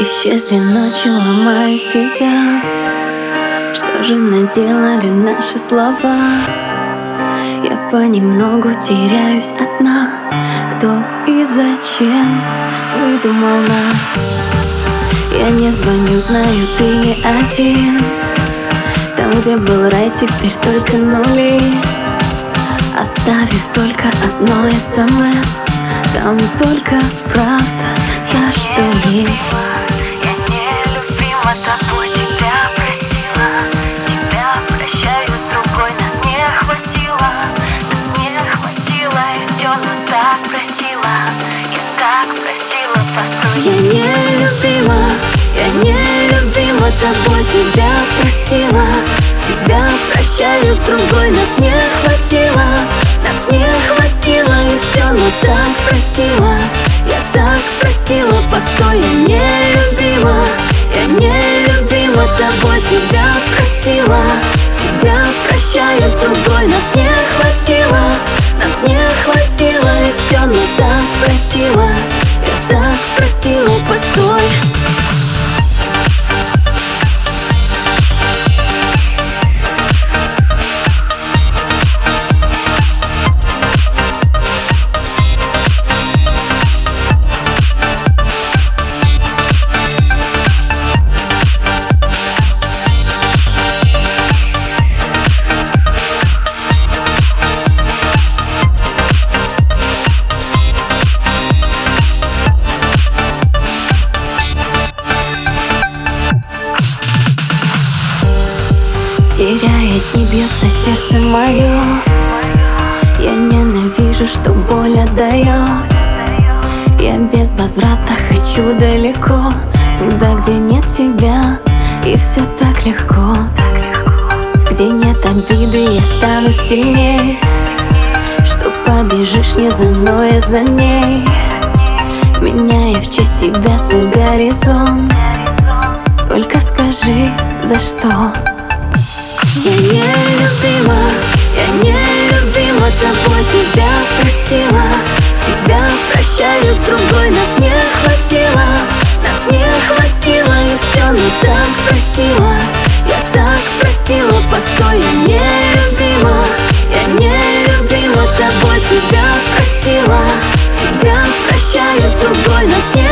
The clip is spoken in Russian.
Исчезли ночи, ломаю себя. Что же наделали наши слова? Я понемногу теряюсь одна. Кто и зачем выдумал нас? Я не звоню, знаю, ты не один. Там, где был рай, теперь только нули. Оставив только одно СМС, там только правда, та, что есть. Я нелюбима тобой, тебя просила. Тебя прощаю с другой, нас не хватило. Нас не хватило, и все, но так просила. Я так просила, постой. Я нелюбима тобой, тебя просила. Тебя прощаю с другой, нас не хватило. Нас не хватило, и все, но так просила. Я так просила, постой. Я нелюбима тобой, тебя просила. Тебя прощаю с другой, нас не хватило. Нас не хватило, и все, но так просила. Я так просила, постой. Теряя дни, бьется сердце мое. Я ненавижу, что боль отдает. Я без возврата хочу далеко, туда, где нет тебя, и все так легко. Где нет обиды, я стану сильней. Что побежишь не за мной, а за ней. Меняя в честь тебя свой горизонт. Только скажи, за что. Я нелюбима тобой, тебя просила. Тебя прощаю с другой, нас не хватило. Нас не хватило, и все, но так просила. Я так просила, постой. Я нелюбима тобой, тебя просила. Тебя прощаю с другой, нас не